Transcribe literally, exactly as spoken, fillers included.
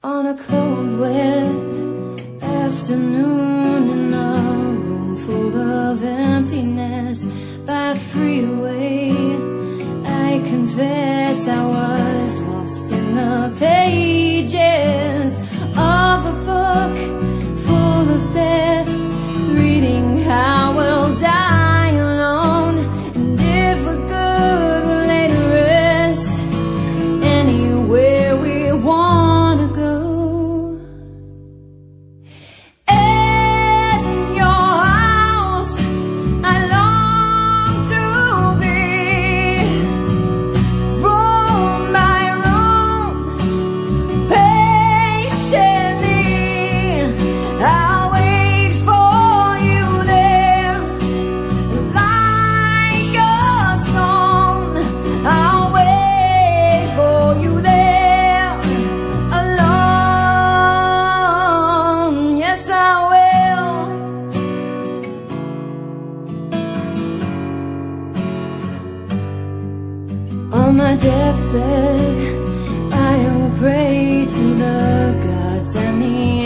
On a cold, wet afternoon in a room full of emptiness by a freeway, I confess I was lost in the pages of a book full of death, reading how we'll die alone, and if we're good we'll lay to rest anywhere we wanna go. In your house I long to be, room by room, patiently I'll wait for you there, like a stone. I'll wait for you there, alone. Yes, I will. On my deathbed I will pray to the gods and the